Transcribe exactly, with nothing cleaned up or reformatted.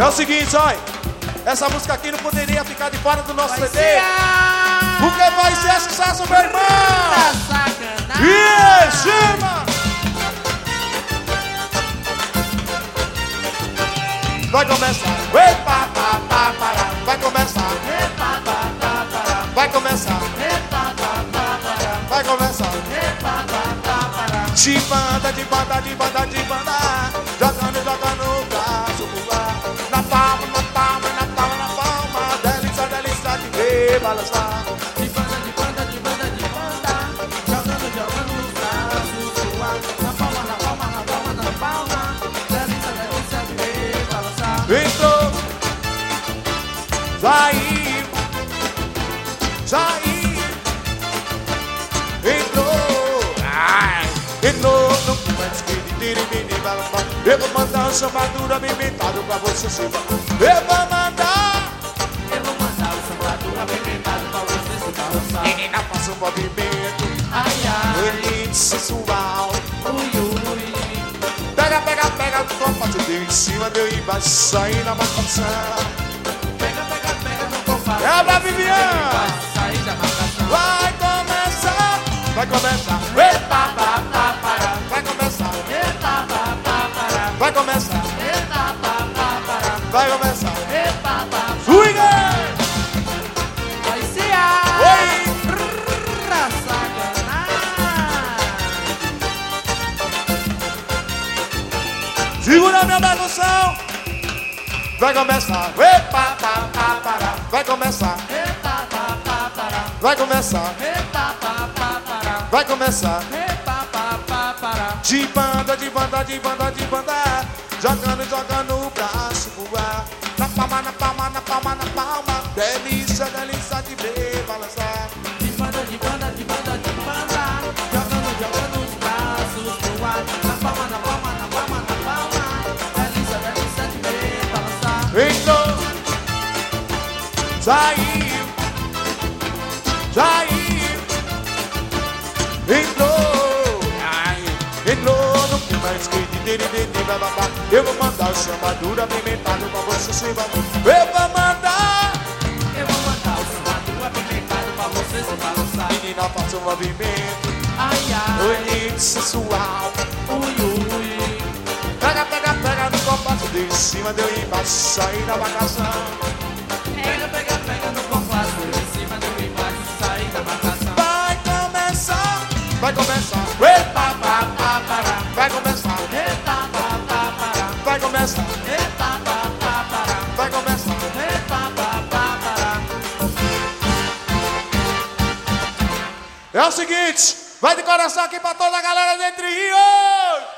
o seguinte, olha. Essa música aqui não poderia ficar de fora do nosso vai C D. Porque vai ser sucesso, meu irmão. E em cima. Vai começar. Epa, pá, pá, pará. Vai começar. Epa, pá, pá, pará. Vai começar. Epa, pá, pá, pará. Vai começar. Epa, pá, pá, pará. De banda, de banda, de banda, de banda. Jogando, jogando o braço pro ar. Na palma, na palma, na palma, na palma. Delícia, delícia de ver balançar. De banda, de banda, de banda, de banda. Jogando, jogando os braços pro ar. Na palma, na palma, na palma, na palma. Delícia, delícia de ver balançar. Entrou. Saiu. Saiu. Entrou. Ai. Entrou. Não mais que de tiri, tiri, balançar. Eu vou mandar um chamadura apimentado pra você se balançar. Eu vou mandar. Eu vou mandar o samba do apimentado pra você se balançar. Menina, faça um movimento. Ai, ai, Bonito, sensual. ui, ui. Pega, pega, pega do compasso. Deu em cima, deu embaixo. Saí na marcação. Pega, pega, pega no compasso. É pra Viviane. Vai sair da marcação. Vai começar. Vai começar. Epa, Pá, pá, pará. vai começar. Epa, pá, pá, pará. Vai começar. Epa, pá, pá, pará. Vai começar. Epa, pá, Swing! vai ser a Oi! Rrrra, sacanagem. Segura minha bagunção. Vai começar. Epa, pá, pá, pará. Vai começar. Epa, pá, pá, pará. Vai começar. Epa, pá, pá, pará. Vai começar. Epa, pá, pá, pará. De banda, de banda, de banda, de banda. Jogando, jogando o braço pro ar. Na palma, na palma, na palma, na palma. Delícia, delícia de ver balançar. De banda, de banda, de banda, de banda. Jogando, jogando os braços pro ar. Na palma, na palma, na palma, na palma. Delícia, delícia de ver balançar. Entrou. Saiu. Saiu. Entrou. Ai. Entrou no clima skate. Eu vou mandar o chamadura apimentado pra você se balançar. Eu vou mandar. Eu vou mandar o samba do apimentado pra você se balançar. Menina, faça um movimento. Ai, ai, Bonito, sensual. ui, ui. Pega, pega, pega no compasso. Deu em cima, deu embaixo. Saí na marcação. Pega, pega, pega no compasso. Em cima do embaixo, sair da marcação. Vai começar. Vai começar. Epa, Pá, pá, pará. vai começar. Epa, pá, pá, pará. Vai começar. Epa, pá, pá, pará. Vai começar. Epa, pá, pá, pará. É o seguinte, vai de coração aqui pra toda a galera de Entre Rios.